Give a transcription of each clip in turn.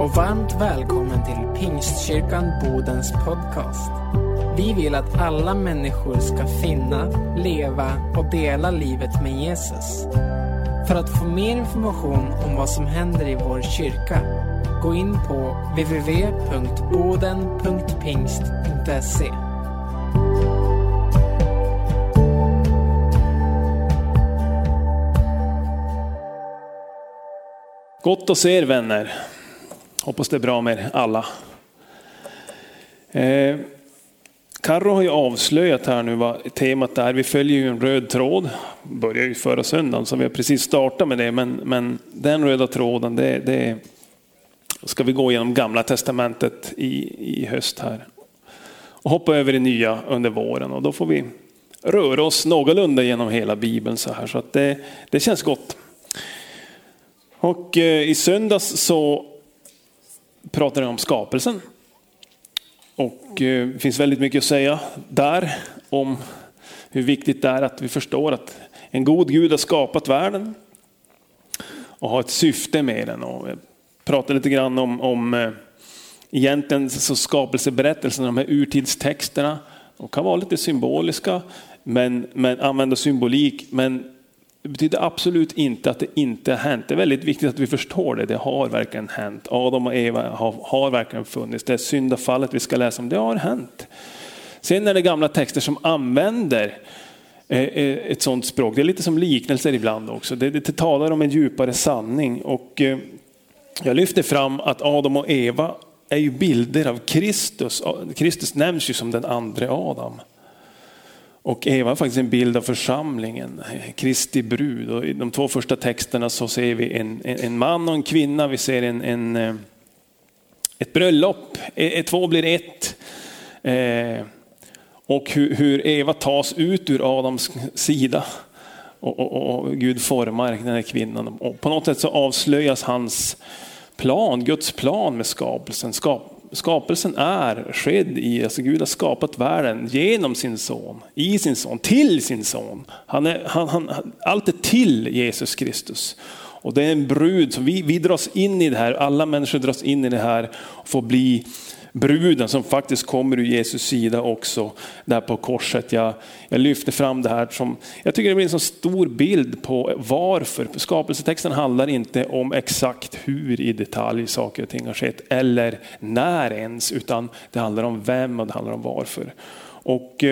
och varmt välkommen till Pingstkyrkan Bodens podcast. Vi vill att alla människor ska finna, leva och dela livet med Jesus. För att få mer information om vad som händer i vår kyrka, gå in på www.boden.pingst.se. Gott att se er, vänner. Hoppas det är bra med alla. Karro har ju avslöjat här nu vad temat är. Vi följer ju en röd tråd. Börjar ju förra söndagen, så vi har precis startat med det. Men den röda tråden, det ska vi gå igenom Gamla testamentet i höst här. Och hoppa över i nya under våren. Och då får vi röra oss någorlunda genom hela Bibeln så här. Så att det känns gott. Och i söndags så pratade jag om skapelsen. Och det finns väldigt mycket att säga där om hur viktigt det är att vi förstår att en god Gud har skapat världen och har ett syfte med den. Och jag pratade lite grann om egentligen så skapelseberättelsen, de här urtidstexterna. De kan vara lite symboliska, men använda symbolik, men det betyder absolut inte att det inte har hänt. Det är väldigt viktigt att vi förstår det. Det har verkligen hänt. Adam och Eva har verkligen funnits. Det är syndafallet vi ska läsa om. Det har hänt. Sen är det gamla texter som använder ett sånt språk. Det är lite som liknelser ibland också. Det talar om en djupare sanning. Och jag lyfter fram att Adam och Eva är ju bilder av Kristus. Kristus nämns ju som den andra Adam. Och Eva är faktiskt en bild av församlingen, Kristi brud. Och i de två första texterna så ser vi en man och en kvinna. Vi ser ett bröllop, två blir ett. Och hur Eva tas ut ur Adams sida. Och Gud formar den här kvinnan. Och på något sätt så avslöjas hans plan, Guds plan med skapelsen. Skapelsen är skedd i, alltså Gud har skapat världen genom sin son, i sin son, till sin son. Allt är till Jesus Kristus. Och det är en brud som vi dras in i det här, alla människor dras in i det här och får bli bruden som faktiskt kommer ur Jesus sida också där på korset. Jag lyfter fram det här som, jag tycker det blir en så stor bild på varför. Skapelsetexten handlar inte om exakt hur i detalj saker och ting har skett eller när ens, utan det handlar om vem och det handlar om varför. Och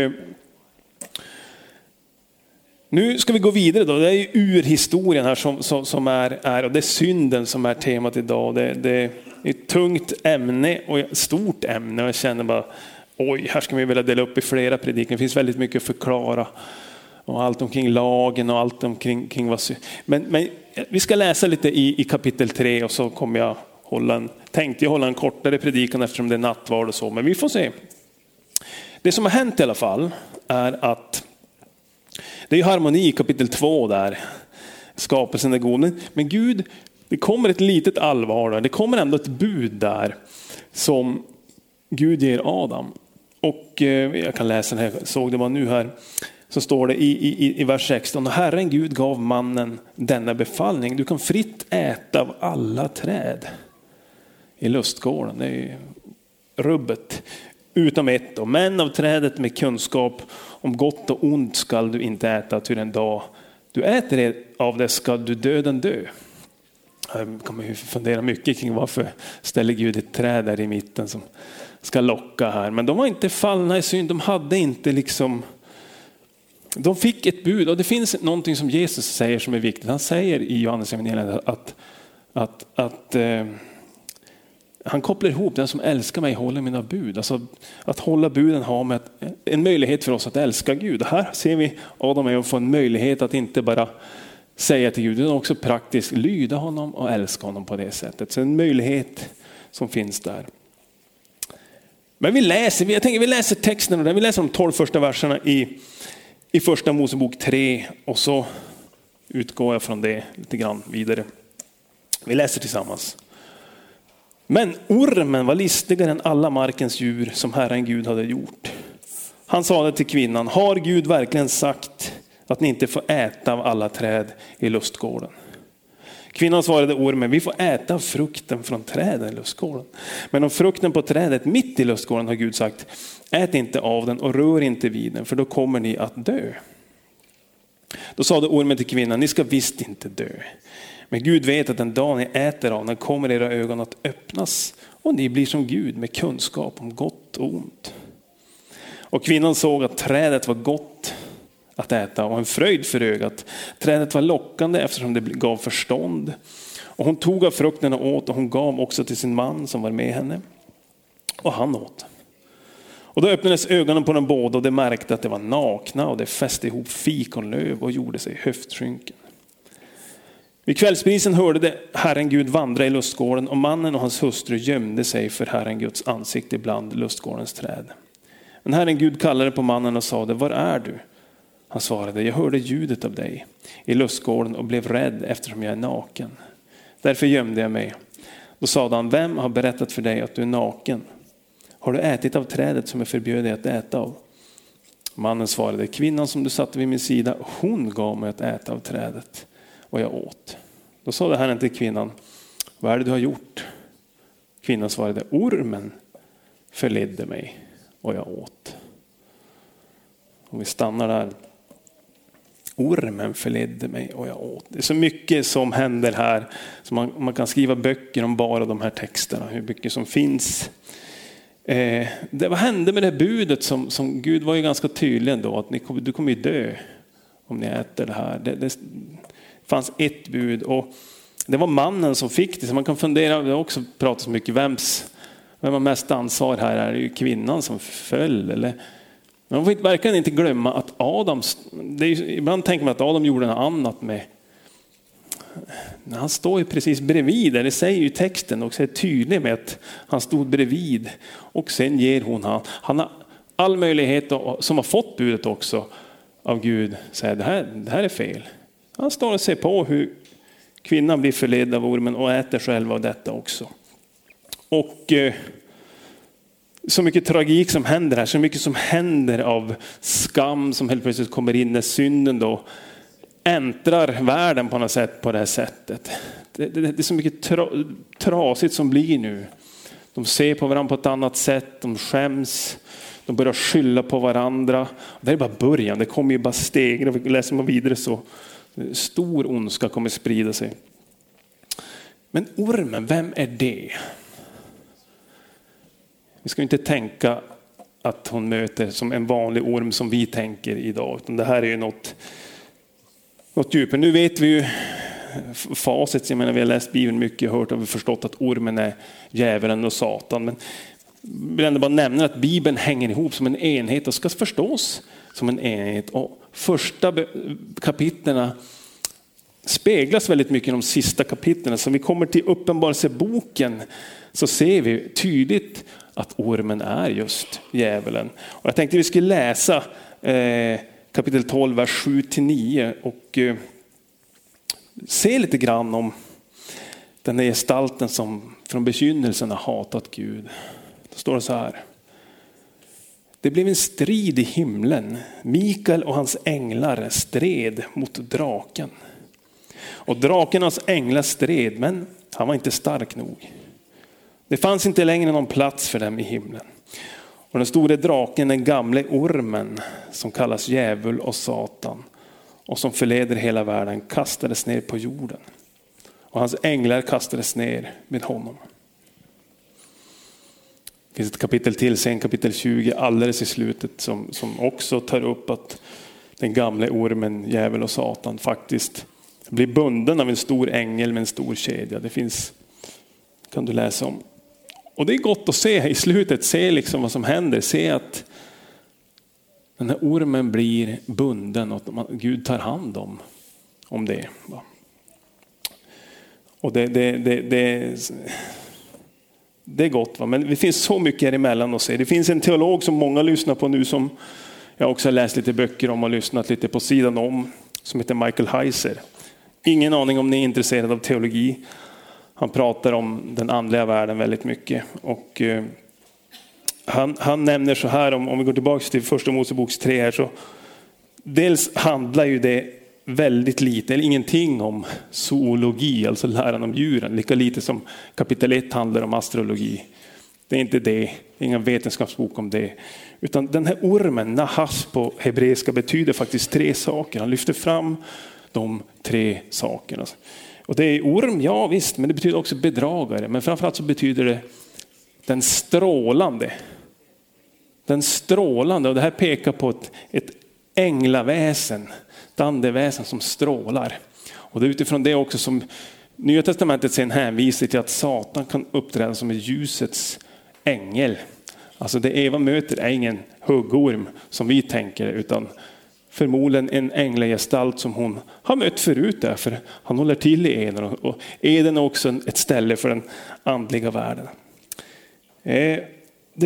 nu ska vi gå vidare då. Det är ju urhistorien här som är och det är synden som är temat idag. Det är ett tungt ämne och ett stort ämne och jag känner bara här ska vi vilja dela upp i flera predikan. Det finns väldigt mycket att förklara och allt omkring lagen och allt omkring vad. Men vi ska läsa lite i kapitel 3 och så kommer jag tänkte hålla en kortare predikan eftersom det är nattvard och så, men vi får se. Det som har hänt i alla fall är att det är harmoni i kapitel 2 där. Skapelsen är god. Men Gud, det kommer ett litet allvar där. Det kommer ändå ett bud där som Gud ger Adam. Och jag kan läsa det här. Såg det var nu här. Så står det i vers 16. Och Herren Gud gav mannen denna befallning. Du kan fritt äta av alla träd i lustgården. Det är rubbet. Utom ett då. Men av trädet med kunskap om gott och ont skall du inte äta till en dag. Du äter av det ska du döden dö. Jag kommer ju fundera mycket kring varför ställer Gud ett träd där i mitten som ska locka här. Men de var inte fallna i synd. De hade inte liksom. De fick ett bud. Och det finns någonting som Jesus säger som är viktigt. Han säger i Johannes evangeliet att han kopplar ihop den som älskar mig håller mina bud. Alltså att hålla buden har med en möjlighet för oss att älska Gud. Och här ser vi Adam och Eva få en möjlighet att inte bara säga till Gud utan också praktiskt lyda honom och älska honom på det sättet. Så en möjlighet som finns där. Men vi läser texten och vi läser de 12 första verserna i första Mosebok 3 och så utgår jag från det lite grann vidare. Vi läser tillsammans. Men ormen var listigare än alla markens djur som Herren Gud hade gjort. Han sade till kvinnan, har Gud verkligen sagt att ni inte får äta av alla träd i lustgården? Kvinnan svarade ormen, vi får äta frukten från träden i lustgården. Men om frukten på trädet mitt i lustgården har Gud sagt, ät inte av den och rör inte vid den, för då kommer ni att dö. Då sade ormen till kvinnan, ni ska visst inte dö. Men Gud vet att den dag ni äter av den kommer era ögon att öppnas och ni blir som Gud med kunskap om gott och ont. Och kvinnan såg att trädet var gott att äta och en fröjd för ögat. Trädet var lockande eftersom det gav förstånd. Och hon tog av frukten och åt, och hon gav också till sin man som var med henne. Och han åt. Och då öppnades ögonen på dem båda och de märkte att det var nakna, och det fäste ihop fikonlöv och gjorde sig höftskynken. Vid kvällsprisen hörde det Herren Gud vandra i lustgården, och mannen och hans hustru gömde sig för Herren Guds ansikte bland lustgårdens träd. Men Herren Gud kallade på mannen och sade, var är du? Han svarade, jag hörde ljudet av dig i lustgården och blev rädd eftersom jag är naken. Därför gömde jag mig. Då sade han, vem har berättat för dig att du är naken? Har du ätit av trädet som jag förbjöd dig att äta av? Mannen svarade, kvinnan som du satte vid min sida, hon gav mig att äta av trädet och jag åt. Då sa Herren till kvinnan, vad är det du har gjort? Kvinnan svarade, ormen förledde mig och jag åt. Och vi stannar där. Ormen förledde mig och jag åt. Det är så mycket som händer här. Så man kan skriva böcker om bara de här texterna. Hur mycket som finns. Vad hände med det budet som Gud var ju ganska tydlig ändå. Att du kommer ju dö om ni äter det här. Det fanns ett bud. Och det var mannen som fick det. Så man kan fundera, det har också pratats mycket. Vem har mest ansvar här? Är det ju kvinnan som föll eller... Men man får verkligen inte glömma att Adam, ibland tänker man att Adam gjorde något annat med. Han står ju precis bredvid, det säger ju texten och så är tydlig med att han stod bredvid. Och sen ger hon han har all möjlighet, som har fått budet också av Gud, säger det här är fel. Han står och ser på hur kvinnan blir förledd av ormen och äter själv av detta också. Och... så mycket tragik som händer här, så mycket som händer av skam som helt plötsligt kommer in när synden då äntrar världen på något sätt på det här sättet. Det är så mycket trasigt som blir nu. De ser på varandra på ett annat sätt, de skäms, de börjar skylla på varandra. Det är bara början, det kommer ju bara stegra, läser man vidare så stor ondska kommer sprida sig. Men ormen, vem är det? Vi ska inte tänka att hon möter som en vanlig orm som vi tänker idag. Utan det här är ju något djupare. Nu vet vi ju facit. Jag menar, vi har läst Bibeln mycket och hört och vi förstått att ormen är djävulen och Satan. Men jag vill ändå bara nämna att Bibeln hänger ihop som en enhet och ska förstås som en enhet. Och första kapitlerna speglas väldigt mycket i de sista kapitlerna. Så vi kommer till Uppenbarelseboken så ser vi tydligt att ormen är just djävulen. Och jag tänkte vi skulle läsa kapitel 12, vers 7-9 och se lite grann om den här gestalten som från begynnelsen har hatat Gud. Då står det så här. Det blev en strid i himlen. Mikael och hans änglar stred mot draken. Och draken och hans änglar stred, men han var inte stark nog. Det fanns inte längre någon plats för dem i himlen. Och den store draken, den gamle ormen som kallas djävul och Satan och som förleder hela världen, kastades ner på jorden. Och hans änglar kastades ner med honom. Det finns ett kapitel till, sen kapitel 20, alldeles i slutet som också tar upp att den gamle ormen, djävul och Satan faktiskt blir bunden av en stor ängel med en stor kedja. Det finns, kan du läsa om. Och det är gott att se i slutet, se liksom vad som händer. Se att den här ormen blir bunden och att Gud tar hand om det. Och det är gott. Va? Men det finns så mycket här emellan att se. Det finns en teolog som många lyssnar på nu som jag också har läst lite böcker om och lyssnat lite på sidan om. Som heter Michael Heiser. Ingen aning om ni är intresserade av teologi. Han pratar om den andliga världen väldigt mycket. Och han nämner så här, om vi går tillbaka till första Moseboks 3 här. Så dels handlar ju det väldigt lite eller ingenting om zoologi, alltså läran om djuren. Lika lite som kapitel 1 handlar om astrologi. Det är inte det, ingen vetenskapsbok om det. Utan den här ormen, nahas på hebreiska, betyder faktiskt 3 saker. Han lyfter fram de 3 sakerna. Och det är orm, ja visst, men det betyder också bedragare. Men framförallt så betyder det den strålande. Den strålande, och det här pekar på ett änglaväsen, ett andeväsen som strålar. Och det är utifrån det också som Nya testamentet sen hänvisar till att Satan kan uppträda som en ljusets ängel. Alltså det Eva möter är ingen huggorm som vi tänker, utan förmodligen en änglagestalt som hon har mött förut, därför han håller till i Eden. Och Eden är också ett ställe för den andliga världen. Det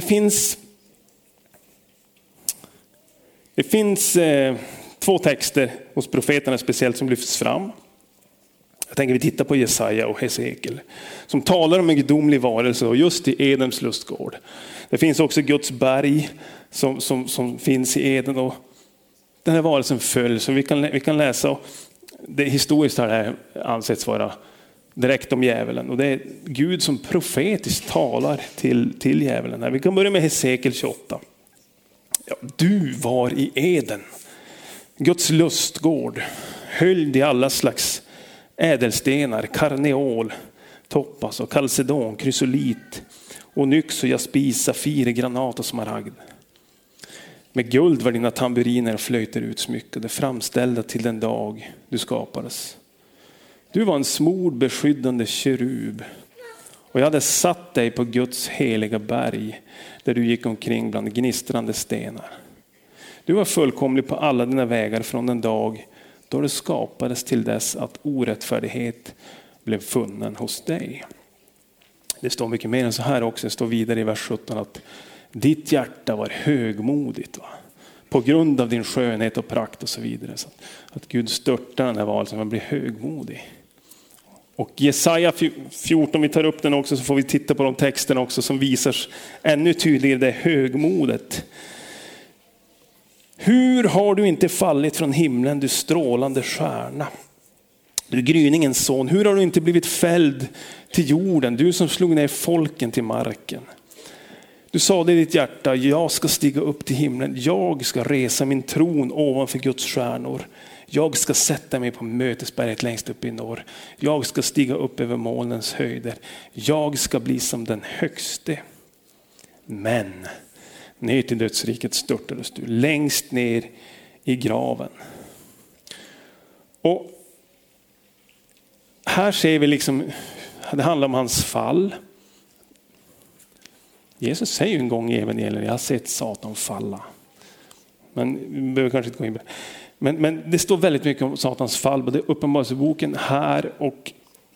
finns 2 texter hos profeterna speciellt som lyfts fram. Jag tänker vi tittar på Jesaja och Hesekiel som talar om en gudomlig varelse och just i Edens lustgård. Det finns också Guds berg som finns i Eden, och den här varelsen föll, så vi kan läsa. Det historiskt har det här ansetts vara direkt om djävulen, och det är Gud som profetiskt talar till djävulen här. Vi kan börja med Hesekiel 28. Ja, du var i Eden, Guds lustgård, höljd i alla slags ädelstenar, karneol, toppas och kalcedon, krysolit, onyx och jaspis, safir, granat och smaragd. Med guld var dina tamburiner och flöjter utsmyckade, framställda till den dag du skapades. Du var en smord beskyddande kerub, och jag hade satt dig på Guds heliga berg där du gick omkring bland gnistrande stenar. Du var fullkomlig på alla dina vägar från den dag då du skapades till dess att orättfärdighet blev funnen hos dig. Det står mycket mer än så här också. Det står vidare i vers 17 att ditt hjärta var högmodigt, va? På grund av din skönhet och prakt och så vidare. Så att Gud störtar den här varelsen, man blir högmodig. Och Jesaja 14, vi tar upp den också, så får vi titta på de texterna också som visar ännu tydligare det högmodet. Hur har du inte fallit från himlen, du strålande stjärna? Du gryningens son, hur har du inte blivit fälld till jorden, du som slog ner folken till marken? Du sa det i ditt hjärta, jag ska stiga upp till himlen, jag ska resa min tron ovanför Guds stjärnor. Jag ska sätta mig på mötesberget längst upp i norr. Jag ska stiga upp över molnens höjder. Jag ska bli som den högste. Men ner till dödsriket störtades du, längst ner i graven. Och här ser vi liksom, det handlar om hans fall. Jesus säger en gång i evangeliet, jag har sett Satan falla. Men vi behöver kanske inte gå in på det. Men det står väldigt mycket om Satans fall, både Uppenbarelseboken här och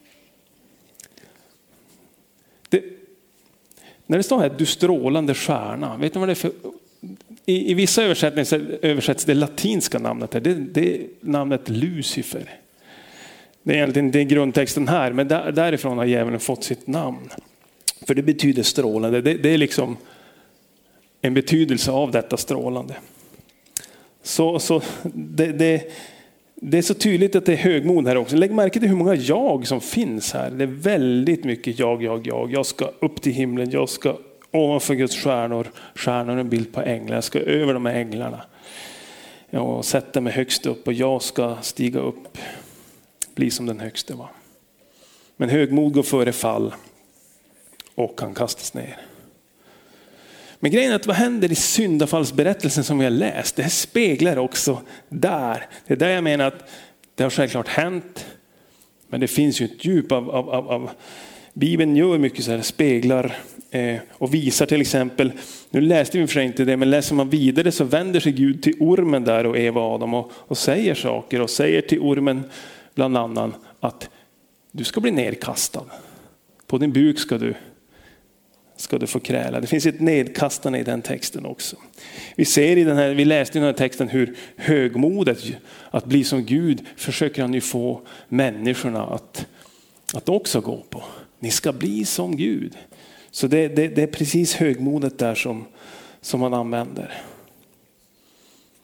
när det står här, du strålande stjärna, vet ni vad det är för? I vissa översättningar översätts det latinska namnet här, det är namnet Lucifer. Det är egentligen det grundtexten här, men därifrån har djävulen fått sitt namn. För det betyder strålande, det är liksom en betydelse av detta strålande. Så det är så tydligt att det är högmod här också. Lägg märke till hur många jag som finns här. Det är väldigt mycket jag. Jag ska upp till himlen, jag ska ovanför Guds stjärnor. Stjärnor är en bild på änglar. Jag ska över de här änglarna. Jag sätter mig högst upp och jag ska stiga upp. Bli som den högste, va. Men högmod går före fall och kan kastas ner. Men grejen är att vad händer i syndafallsberättelsen som vi har läst, det här speglar också där. Det är där jag menar att det har självklart hänt, men det finns ju ett djup av Bibeln gör mycket så här, speglar och visar till exempel, nu läste vi för sig inte det, men läser man vidare så vänder sig Gud till ormen där och Eva och Adam och säger saker och säger till ormen bland annat att du ska bli nedkastad. På din buk ska du få kräla. Det finns ett nedkastande i den texten också. Vi läste i den här texten hur högmodet att bli som Gud försöker han ju få människorna att också gå på. Ni ska bli som Gud. Så det är precis högmodet där som man använder.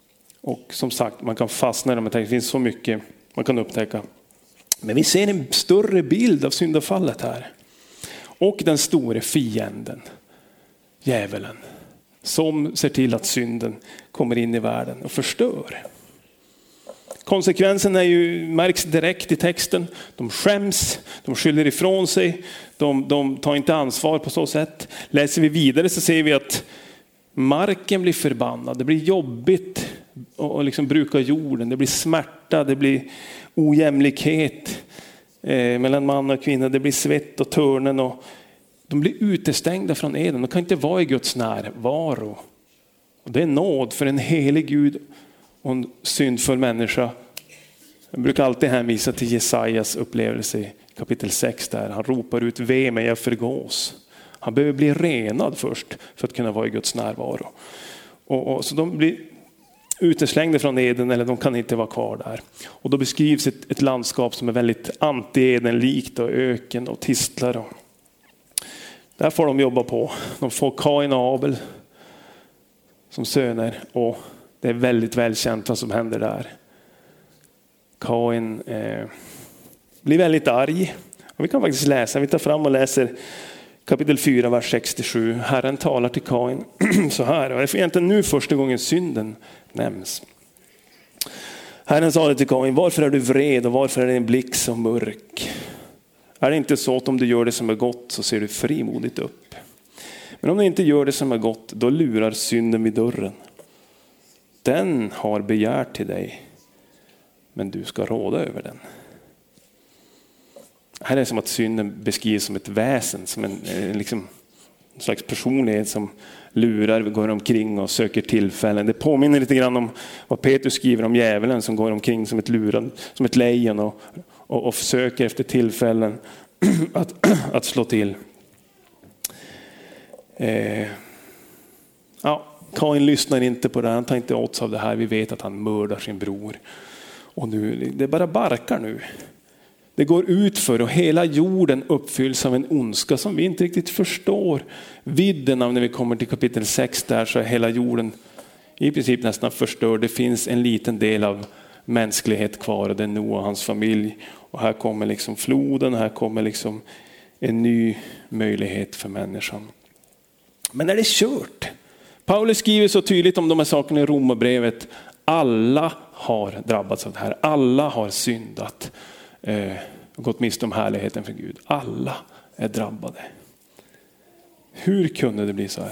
Och som sagt, man kan fastna i dem. Det finns så mycket man kan upptäcka. Men vi ser en större bild av syndafallet här. Och den store fienden, djävulen, som ser till att synden kommer in i världen och förstör. Konsekvensen märks direkt i texten. De skäms, de skyller ifrån sig, de tar inte ansvar på så sätt. Läser vi vidare så ser vi att marken blir förbannad. Det blir jobbigt att liksom bruka jorden. Det blir smärta, det blir ojämlikhet mellan man och kvinna. Det blir svett och törnen. Och de blir utestängda från Eden. De kan inte vara i Guds närvaro. Och det är nåd för en helig Gud och en syndfull människa. Jag brukar alltid hänvisa till Jesajas upplevelse i kapitel 6 där. Han ropar ut: ve mig, jag förgås. Han behöver bli renad först för att kunna vara i Guds närvaro. Så de blir uteslängda från Eden, eller de kan inte vara kvar där. Och då beskrivs ett landskap som är väldigt anti-Eden-likt, och öken och tistlar. Och där får de jobba på. De får Kain och Abel som söner, och det är väldigt välkänt vad som händer där. Kain blir väldigt arg. Och vi kan faktiskt läsa, vi tar fram och läser kapitel 4, vers 67. Herren talar till Kain så här. Och det är egentligen nu första gången synden nämns. Herren sa till Kain: varför är du vred och varför är din blick så mörk? Är det inte så att om du gör det som är gott så ser du frimodigt upp? Men om du inte gör det som är gott, då lurar synden vid dörren. Den har begärt till dig, men du ska råda över den. Här är det som att synden beskrivs som ett väsen, som en slags personlighet som lurar, går omkring och söker tillfällen. Det påminner lite grann om vad Petrus skriver om djävulen som går omkring som ett luran, som ett lejon och söker efter tillfällen att slå till. Kain lyssnar inte på det, han tar inte åt sig av det här. Vi vet att han mördar sin bror. Och nu, det bara barkar nu. Det går ut för, och hela jorden uppfylls av en ondska som vi inte riktigt förstår vidden av. När vi kommer till kapitel 6 där, så är hela jorden i princip nästan förstörd. Det finns en liten del av mänsklighet kvar, och det är Noa och hans familj. Och här kommer liksom floden, här kommer liksom en ny möjlighet för människan. Men är det kört? Paulus skriver så tydligt om de här sakerna i Romarbrevet. Alla har drabbats av det här. Alla har syndat och gått miste om härligheten för Gud. Alla är drabbade. Hur kunde det bli så här?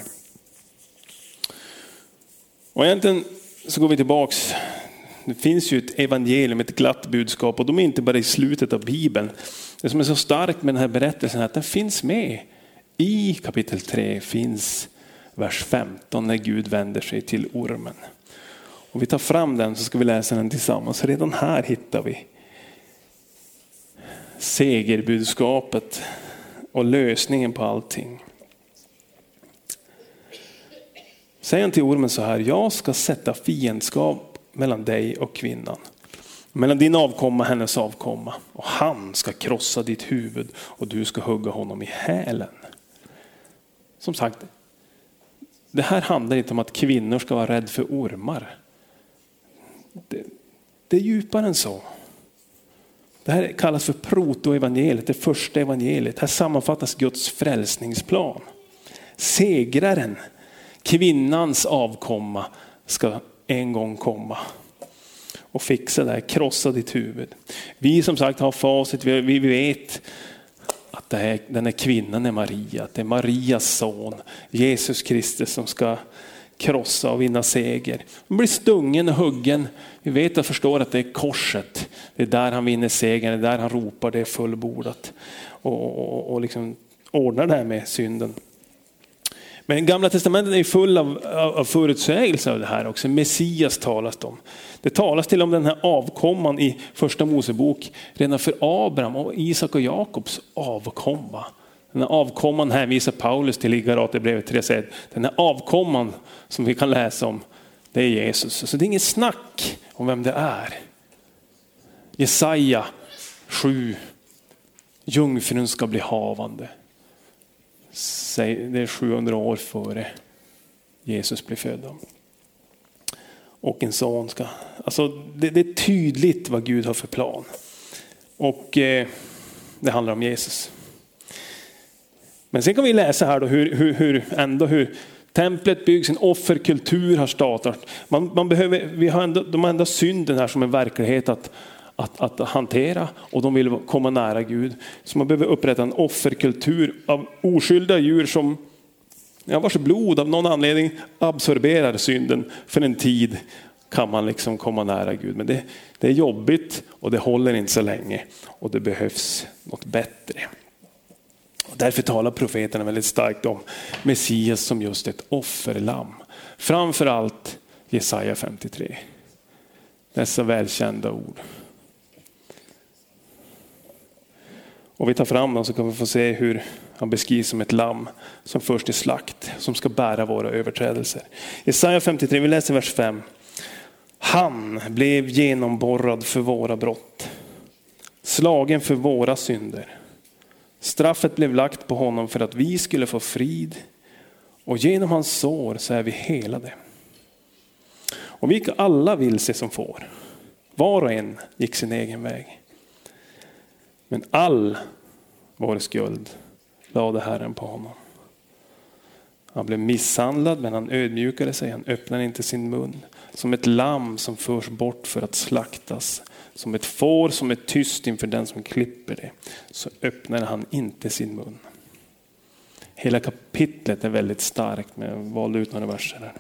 Och egentligen så går vi tillbaks. Det finns ju ett evangelium, ett glatt budskap, och de är inte bara i slutet av Bibeln. Det som är så starkt med den här berättelsen är att den finns med. I kapitel 3 finns vers 15 när Gud vänder sig till ormen. Och vi tar fram den, så ska vi läsa den tillsammans. Redan här hittar vi segerbudskapet och lösningen på allting. Säger han till ormen så här: jag ska sätta fiendskap mellan dig och kvinnan, mellan din avkomma och hennes avkomma, och han ska krossa ditt huvud och du ska hugga honom i hälen. Som sagt, det här handlar inte om att kvinnor ska vara rädd för ormar. Det är djupare än så. Det här kallas för protoevangeliet, det första evangeliet. Här sammanfattas Guds frälsningsplan. Segraren, kvinnans avkomma, ska en gång komma och fixa det här, krossa ditt huvud. Vi som sagt har facit, vi vet att den här kvinnan är Maria. Det är Marias son, Jesus Kristus, som ska krossa och vinna seger. Han blir stungen och huggen. Vi vet och förstår att det är korset. Det är där han vinner segern, det är där han ropar, det är fullbordat. Och liksom ordnar det här med synden. Men Gamla testamentet är full av förutsägelser av det här också. Messias talas om. Det talas till om den här avkomman i första Mosebok redan för Abraham och Isak och Jakobs avkomma. Den här avkomman hänvisar Paulus till i Galaterbrevet 3. Den här avkomman som vi kan läsa om, det är Jesus. Så det är inget snack om vem det är. Jesaja 7. Jungfrun ska bli havande. Det är 700 år före Jesus blev född. och en son ska... Alltså det är tydligt vad Gud har för plan. Och det handlar om Jesus. Men sen kan vi läsa här då hur templet byggs, en offerkultur har startat. De har ändå synden här som en verklighet att hantera, och de vill komma nära Gud. Så man behöver upprätta en offerkultur av oskyldiga djur som vars blod av någon anledning absorberar synden. För en tid kan man liksom komma nära Gud. Men det är jobbigt och det håller inte så länge. Och det behövs något bättre. Och därför talar profeterna väldigt starkt om Messias som just ett offerlamm. Framförallt Jesaja 53. Dessa välkända ord. Och vi tar fram dem så kan vi få se hur han beskrivs som ett lamm som först är slakt, som ska bära våra överträdelser. Jesaja 53, vi läser vers 5. Han blev genomborrad för våra brott, slagen för våra synder. Straffet blev lagt på honom för att vi skulle få frid, och genom hans sår så är vi helade. Och vi gick alla vilse som får. Var och en gick sin egen väg. Men all vår skuld lade Herren på honom. Han blev misshandlad, men han ödmjukade sig. Han öppnade inte sin mun. Som ett lamm som förs bort för att slaktas. Som ett får som är tyst inför den som klipper det. Så öppnade han inte sin mun. Hela kapitlet är väldigt starkt, med valde ut några verser här.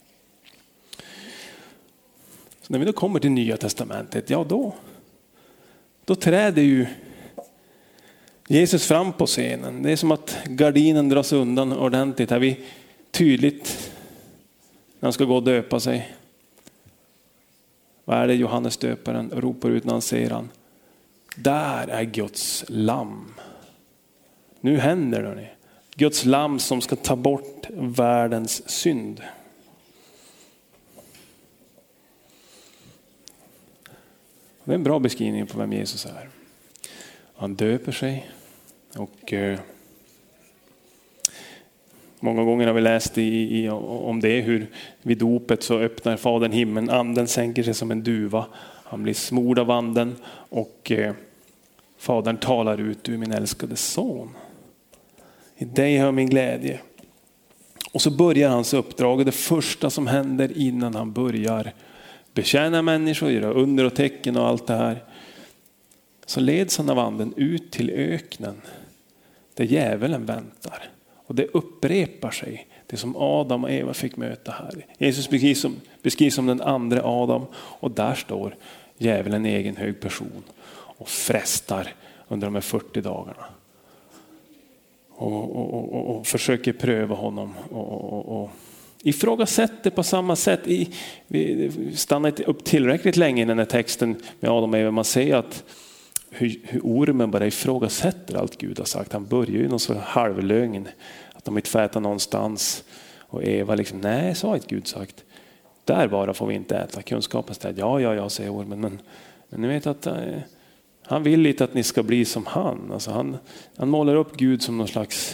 Så när vi då kommer till Nya testamentet, då träder ju Jesus fram på scenen. Det är som att gardinen dras undan ordentligt. Här vi tydligt när han ska gå och döpa sig. Vad är det Johannes döparen ropar ut när han ser han? Där är Guds lamm. Nu händer det. Guds lamm som ska ta bort världens synd. Det är en bra beskrivning på vem Jesus är. Han döper sig. Och många gånger har vi läst om det, hur vid dopet så öppnar Fadern himlen, anden sänker sig som en duva, han blir smord av anden, och Fadern talar ut: du är min älskade son, i dig har min glädje. Och så börjar hans uppdrag, och det första som händer innan han börjar betjäna människor, göra under och tecken och allt det här, så leds han av anden ut till öknen där djävulen väntar. Och det upprepar sig, det som Adam och Eva fick möta här. Jesus beskrivs som den andra Adam, och där står djävulen, en egen hög person, och frestar under de här 40 dagarna. Och försöker pröva honom och ifrågasätter på samma sätt. Vi stannar inte upp tillräckligt länge i den här texten med Adam och Eva. Man säger att hur ormen bara ifrågasätter allt Gud har sagt. Han börjar ju någon sån halvlögn, att de inte får äta någonstans. Och Eva liksom, nej, så har inte Gud sagt. Där bara får vi inte äta. Kunskapens träd, ja, säger ormen. Men ni vet att han vill lite att ni ska bli som han. Alltså han målar upp Gud som någon slags...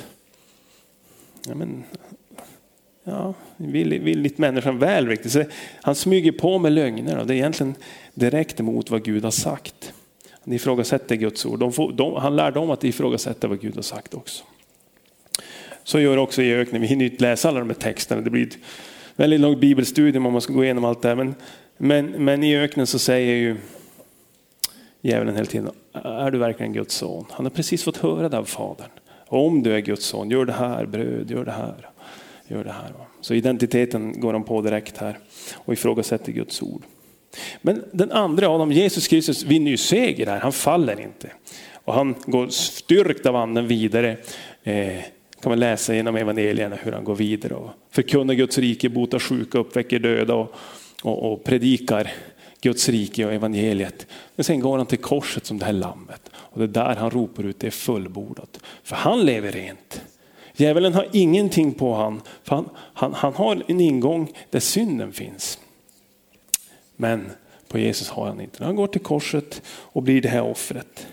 vill lite människan väl riktigt. Så han smyger på med lögner. Och det är egentligen direkt emot vad Gud har sagt. Han ifrågasätter Guds ord. Han lär dem att ifrågasätta vad Gud har sagt också. Så gör också i öknen. Vi hinner inte läsa alla de här texterna. Det blir ett väldigt långt bibelstudium om man ska gå igenom allt det här. Men i öknen så säger ju djävulen hela tiden: är du verkligen Guds son? Han har precis fått höra det av Fadern. Om du är Guds son, gör det här bröd, gör det här. Gör det här. Så identiteten går han på direkt här och ifrågasätter Guds ord. Men den andra Adam, Jesus Kristus, vinner ju seger här. Han faller inte. Och han går styrkt av anden vidare. Kan man läsa genom evangelierna hur han går vidare och förkunnar Guds rike, botar sjuka, uppväcker döda och predikar Guds rike och evangeliet. Men sen går han till korset som det här lammet. Och det är där han ropar ut: det är fullbordat. För han lever rent. Djävulen har ingenting på han. För han har en ingång där synden finns. Men på Jesus har han inte. Han går till korset och blir det här offret.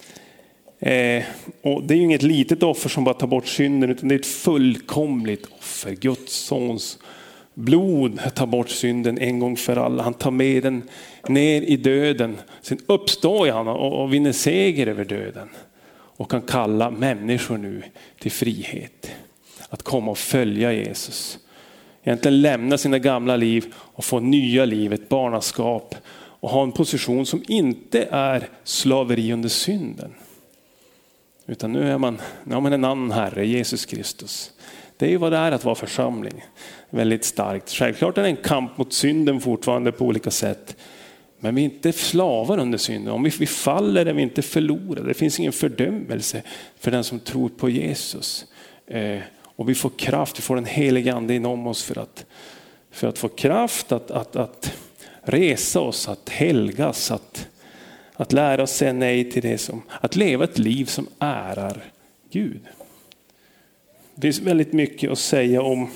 Och det är ju inget litet offer som bara tar bort synden, utan det är ett fullkomligt offer. Guds sons blod tar bort synden en gång för alla. Han tar med den ner i döden. Sen uppstår han och vinner seger över döden. Och kan kalla människor nu till frihet. Att komma och följa Jesus. Egentligen lämna sina gamla liv och få nya liv, ett barnaskap. Och ha en position som inte är slaveri under synden. Utan nu har man en annan herre, Jesus Kristus. Det är ju vad det är att vara församling. Väldigt starkt. Självklart är det en kamp mot synden fortfarande på olika sätt. Men vi är inte slavar under synden. Om vi faller är vi inte förlorade. Det finns ingen fördömelse för den som tror på Jesus. Och vi får kraft, vi får en helig ande inom oss för att få kraft att resa oss, att helgas, att lära oss säga nej till det att leva ett liv som ärar Gud. Det finns väldigt mycket att säga om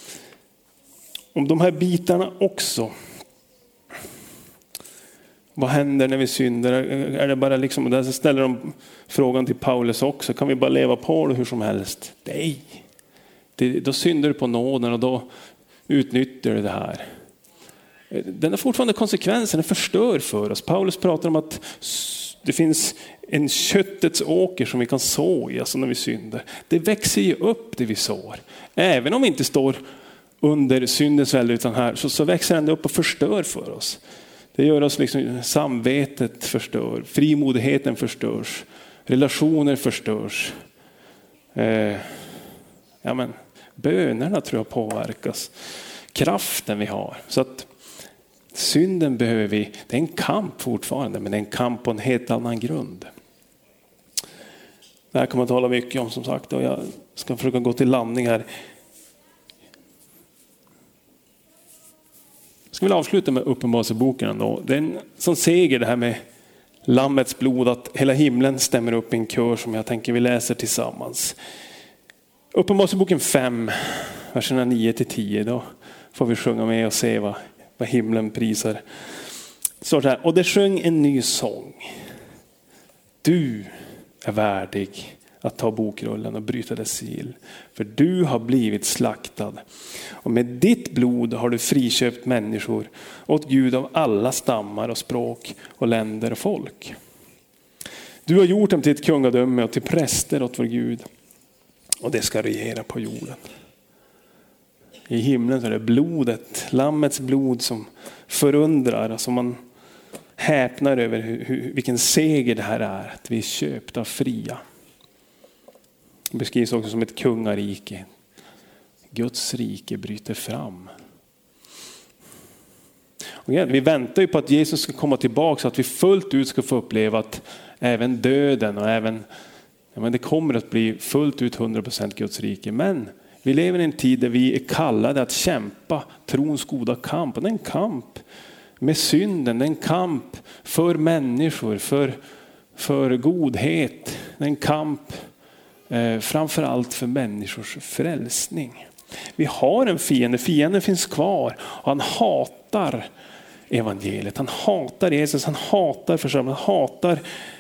de här bitarna också. Vad händer när vi syndar? Är det bara liksom, och där ställer de frågan till Paulus också. Kan vi bara leva på det hur som helst? Nej. Då syndar du på nåden och då utnyttjar du det här. Den har fortfarande konsekvenser, den förstör för oss. Paulus pratar om att det finns en köttets åker som vi kan så i, alltså när vi syndar. Det växer ju upp det vi sår. Även om vi inte står under syndens välde utan här, så växer den upp och förstör för oss. Det gör oss liksom, samvetet förstör, frimodigheten förstörs, relationer förstörs. Bönerna tror jag påverkas. Kraften vi har. Så att synden behöver vi, det är en kamp fortfarande, men det är en kamp på en helt annan grund. Det här kan man tala mycket om som sagt, och jag ska försöka gå till landning här. Jag skulle vilja avsluta med Uppenbarelseboken ändå. Det är en som seger det här med lammets blod, att hela himlen stämmer upp i en kör som jag tänker vi läser tillsammans. Uppenbarelseboken 5, verserna 9-10, då får vi sjunga med och se vad himlen prisar. Så här, och det sjöng en ny sång. Du är värdig att ta bokrullen och bryta dess sigill. För du har blivit slaktad. Och med ditt blod har du friköpt människor åt Gud av alla stammar och språk och länder och folk. Du har gjort dem till ett kungadöme och till präster åt vår Gud. Och det ska regera på jorden. I himlen så är det blodet, lammets blod som förundrar. Och som man häpnar över vilken seger det här är. Att vi är köpta och fria. Det beskrivs också som ett kungarike. Guds rike bryter fram. Och igen, vi väntar ju på att Jesus ska komma tillbaka så att vi fullt ut ska få uppleva att även döden och även det kommer att bli fullt ut 100% Guds rike. Men vi lever i en tid där vi är kallade att kämpa trons goda kamp. Och det är en kamp med synden, det är en kamp för människor, för godhet. Det är en kamp framförallt för människors frälsning. Vi har en fiende, fienden finns kvar och han hatar evangeliet. Han hatar Jesus, han hatar församlingen, han hatar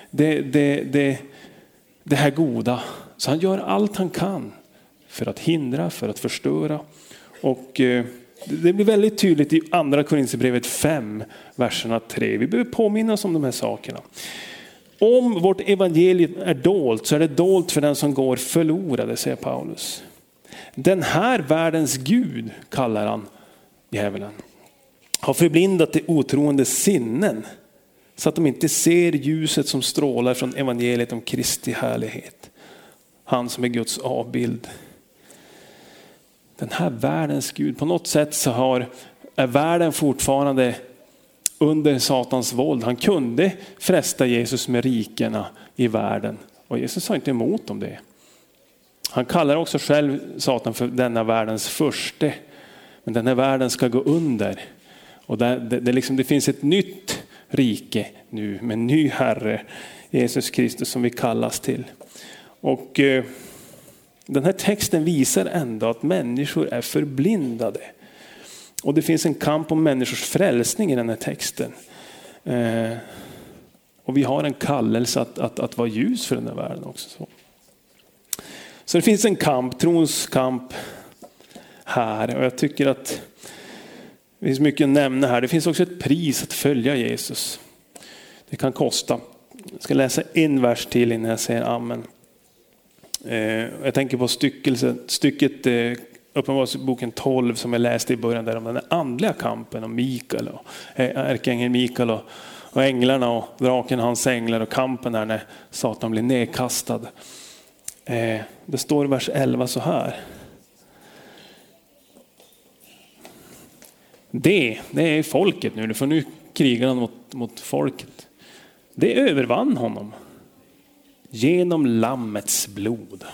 det här goda. Så han gör allt han kan för att hindra, för att förstöra. Och det blir väldigt tydligt i andra Korinthierbrevet 5, verserna 3. Vi behöver påminna oss om de här sakerna. Om vårt evangelium är dolt så är det dolt för den som går förlorade, säger Paulus. Den här världens Gud, kallar han djävulen, har förblindat de otroende sinnen så att de inte ser ljuset som strålar från evangeliet om Kristi härlighet. Han som är Guds avbild. Den här världens Gud, på något sätt så är världen fortfarande under Satans våld. Han kunde fresta Jesus med rikena i världen. Och Jesus sa inte emot om det. Han kallar också själv Satan för denna världens förste. Men den här världen ska gå under. Och det finns ett nytt rike nu med en ny herre, Jesus Kristus, som vi kallas till. Och den här texten visar ändå att människor är förblindade. Och det finns en kamp om människors frälsning i den här texten. Och vi har en kallelse att vara ljus för den här världen också. Så det finns en kamp, trons kamp. här. Och jag tycker att det finns mycket att nämna här. Det finns också ett pris att följa Jesus. Det kan kosta. Jag ska läsa en vers till innan jag säger amen. Jag tänker på stycket Uppenbarelseboken 12 som jag läste i början där om den andliga kampen om Mikael och ärkeängeln Mikael och änglarna och draken hans änglar och kampen där när Satan blir nedkastad. Det står i vers 11 så här. Det är folket nu, för nu krigar han mot folket. Det övervann honom genom lammets blod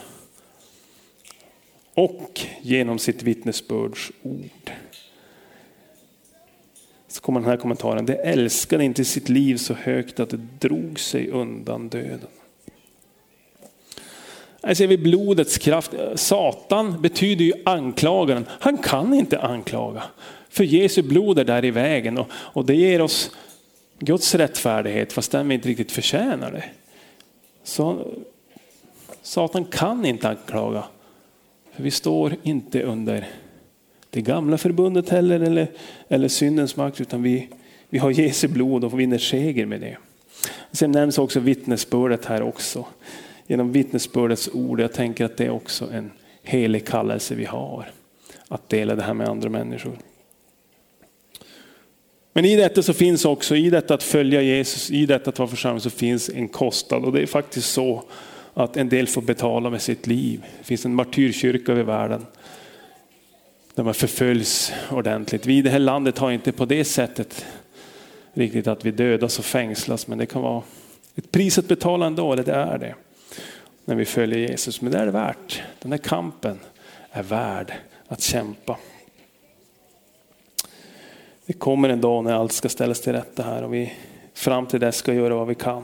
och genom sitt vittnesbörds ord. Så kommer den här kommentaren. Det älskade inte sitt liv så högt att det drog sig undan döden. Här ser vi blodets kraft. Satan betyder ju anklagaren. Han kan inte anklaga. För Jesu blod är där i vägen. Och det ger oss Guds rättfärdighet fast den vi inte riktigt förtjänar det. Så Satan kan inte anklaga. För vi står inte under det gamla förbundet heller eller syndens makt, utan vi har Jesu blod och vinner seger med det. Sen nämns också vittnesbördet här också. Genom vittnesbördets ord. Jag tänker att det är också en helig kallelse vi har. Att dela det här med andra människor. Men i detta så finns också, i detta att följa Jesus, i detta att vara församling så finns en kostnad. Och det är faktiskt så att en del får betala med sitt liv. Det finns en martyrkyrka över världen. Där man förföljs ordentligt. Vi i det här landet har inte på det sättet riktigt att vi dödas och fängslas. Men det kan vara ett pris att betala ändå, eller det är det. När vi följer Jesus. Men det är det värt. Den här kampen är värd att kämpa. Det kommer en dag när allt ska ställas till rätta här. Och vi fram till dess ska göra vad vi kan.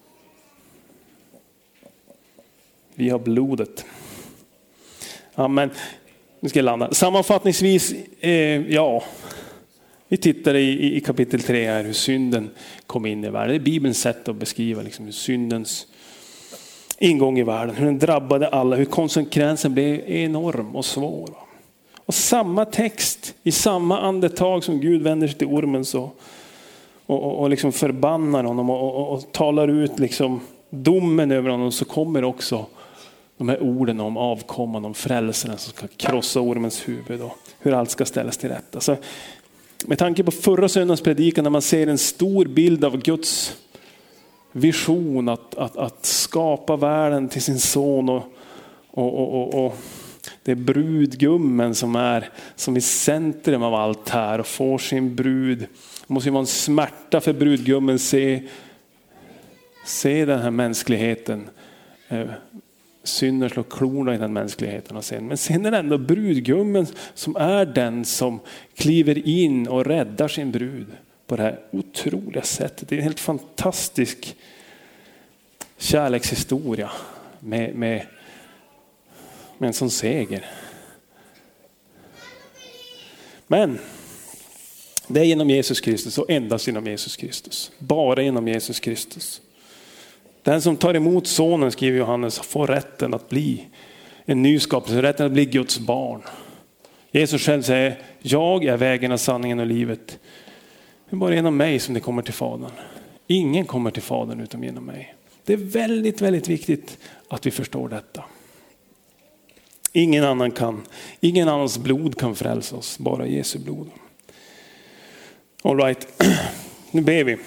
Vi har blodet. Amen. Nu ska jag landa. Sammanfattningsvis, vi tittar i kapitel 3 här hur synden kom in i världen. Det är Bibelns sätt att beskriva liksom hur syndens ingång i världen, hur den drabbade alla, hur konsekvensen blev enorm och svår. Och samma text, i samma andetag som Gud vänder sig till ormen och liksom förbannar honom och talar ut liksom domen över honom, så kommer också de här orden om avkomman, om frälsaren som ska krossa ormens huvud och hur allt ska ställas till rätta. Så med tanke på förra söndagens predikan, när man ser en stor bild av Guds vision att skapa världen till sin son och det är brudgummen som i centrum av allt här och får sin brud. Det måste ju vara en smärta för brudgummen se den här mänskligheten. Synder slår klorna i den mänskligheten. Men sen är det ändå brudgummen som är den som kliver in och räddar sin brud på det här otroliga sättet. Det är en helt fantastisk kärlekshistoria med en sån seger. Men det är genom Jesus Kristus och endast genom Jesus Kristus. Bara genom Jesus Kristus. Den som tar emot sonen, skriver Johannes, får rätten att bli en ny skapelse, rätten att bli Guds barn. Jesus själv säger, jag är vägen och sanningen och livet. Det är bara genom mig som det kommer till Fadern. Ingen kommer till Fadern utom genom mig. Det är väldigt, väldigt viktigt att vi förstår detta. Ingen annans blod kan frälsa oss, bara Jesu blod. All right, nu ber vi.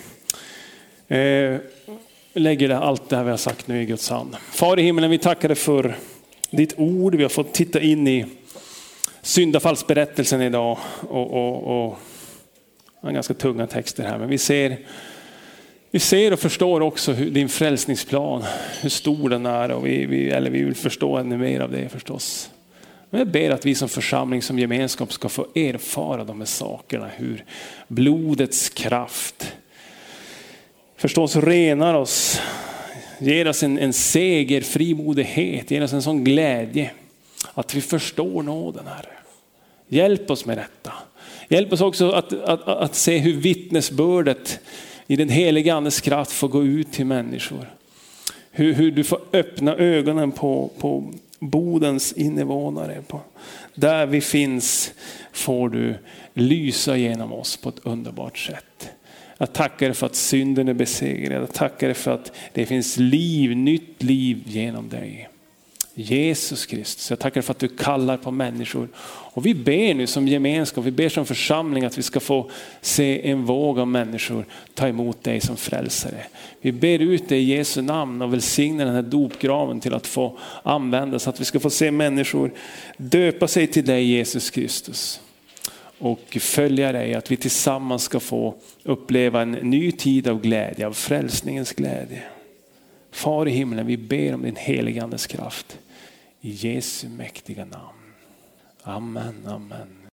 Vi lägger allt det här vi har sagt nu i Guds hand. Far i himmelen, vi tackar dig för ditt ord. Vi har fått titta in i syndafallsberättelsen idag. Och en ganska tunga texter här. Men vi ser och förstår också din frälsningsplan. Hur stor den är. Och vi vill förstå ännu mer av det förstås. Men jag ber att vi som församling, som gemenskap ska få erfara de här sakerna. Hur blodets kraft förstås renar oss, ger oss en seger, frimodighet, ger oss en sån glädje att vi förstår nåden, Herre. Hjälp oss med detta. Hjälp oss också att se hur vittnesbördet i den heliga Andes kraft får gå ut till människor. Hur du får öppna ögonen på Bodens invånare. Där vi finns får du lysa genom oss på ett underbart sätt. Jag tackar dig för att synden är besegrad. Jag tackar dig för att det finns liv, nytt liv genom dig. Jesus Kristus, jag tackar dig för att du kallar på människor. Och vi ber nu som gemenskap, vi ber som församling att vi ska få se en våg av människor ta emot dig som frälsare. Vi ber ut dig i Jesu namn och välsigna den här dopgraven till att få användas. Att vi ska få se människor döpa sig till dig Jesus Kristus. Och följa dig, att vi tillsammans ska få uppleva en ny tid av glädje, av frälsningens glädje. Far i himlen, vi ber om din heliga Andes kraft. I Jesu mäktiga namn. Amen, amen.